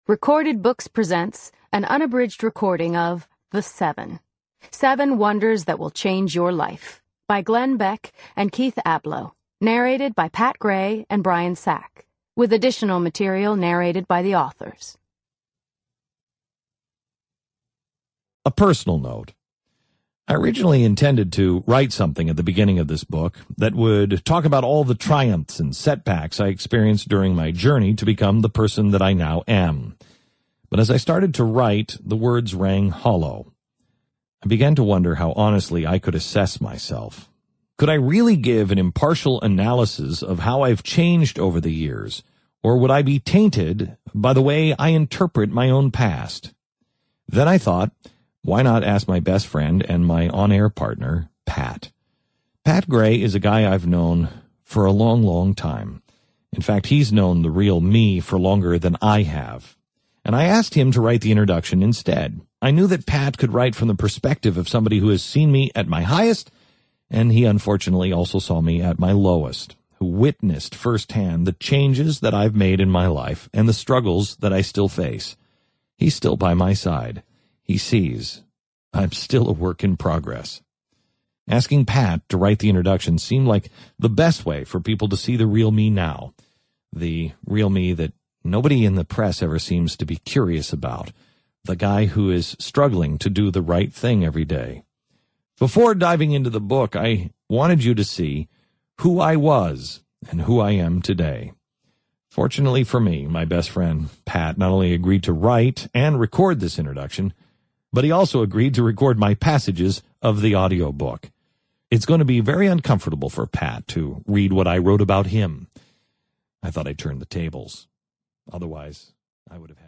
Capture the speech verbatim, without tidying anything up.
Recorded Books presents an unabridged recording of The Seven. Seven Wonders That Will Change Your Life by Glenn Beck and Keith Ablow. Narrated by Pat Gray and Brian Sack, with additional material narrated by the authors. A personal note. I originally intended to write something at the beginning of this book that would talk about all the triumphs and setbacks I experienced during my journey to become the person that I now am. But as I started to write, the words rang hollow. I began to wonder how honestly I could assess myself. Could I really give an impartial analysis of how I've changed over the years, or would I be tainted by the way I interpret my own past? Then I thought, why not ask my best friend and my on-air partner, Pat? Pat Gray is a guy I've known for a long, long time. In fact, he's known the real me for longer than I have. And I asked him to write the introduction instead. I knew that Pat could write from the perspective of somebody who has seen me at my highest, and he unfortunately also saw me at my lowest, who witnessed firsthand the changes that I've made in my life and the struggles that I still face. He's still by my side. He sees I'm still a work in progress. Asking Pat to write the introduction seemed like the best way for people to see the real me now, the real me that nobody in the press ever seems to be curious about, the guy who is struggling to do the right thing every day. Before diving into the book, I wanted you to see who I was and who I am today. Fortunately for me, my best friend, Pat, not only agreed to write and record this introduction, but he also agreed to record my passages of the audiobook. It's going to be very uncomfortable for Pat to read what I wrote about him. I thought I'd turn the tables. Otherwise, I would have had